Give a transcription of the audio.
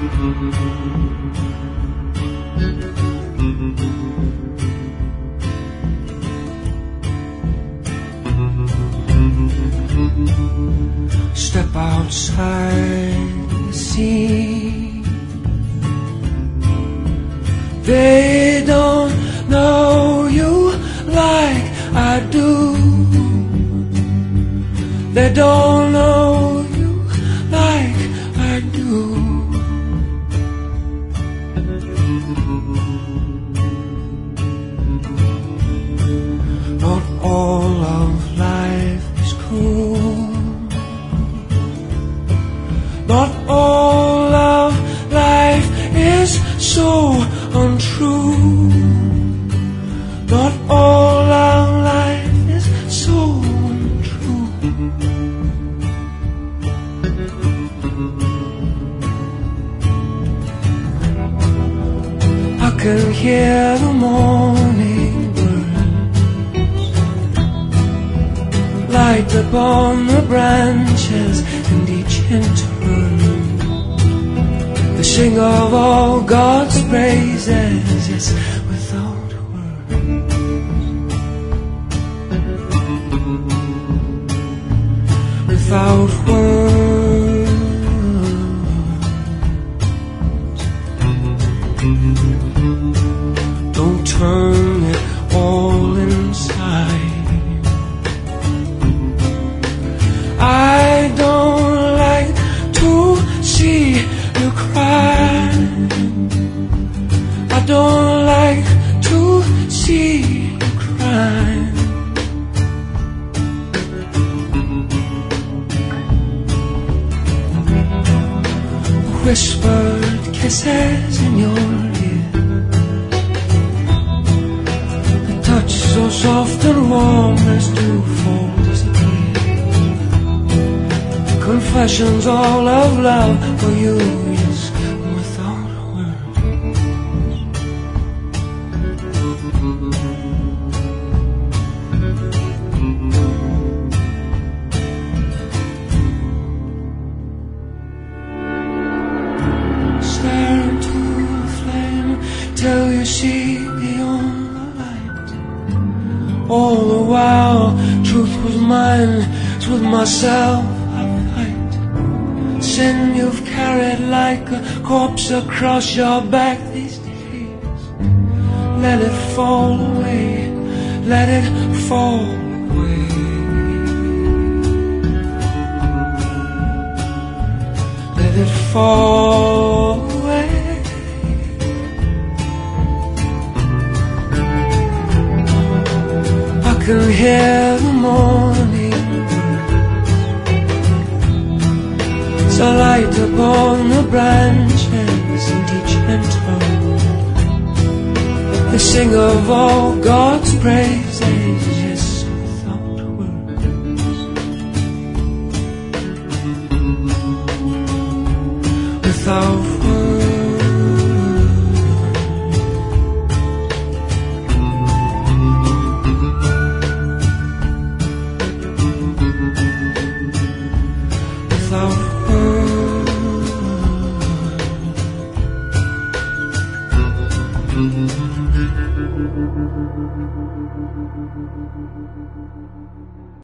Step outside the sea. They don't know you like I do. They don't know you like I do. Not all of life is cruel. Not all of life is so untrue. Not all of life is so untrue. I can hear the morning birds light upon the branches, and each interlude they sing of all God's praises, yes, without words. Without words. Don't turn it all inside. I don't like to see you cry. I don't like to see you cry. Whispered kisses in your ear, the touch so soft and warm as dew fall disappear. Confessions all of love for you, yes, without words. Stare into the flame till you see beyond the light. All the while, truth was mine, it's with myself I fight. Sin you've carried like a corpse across your back these days. Let it fall away, let it fall away. Let it fall away. I can hear the morning birds a light upon the branches, and each interlude they sing of all God's praises, yes, without words. Without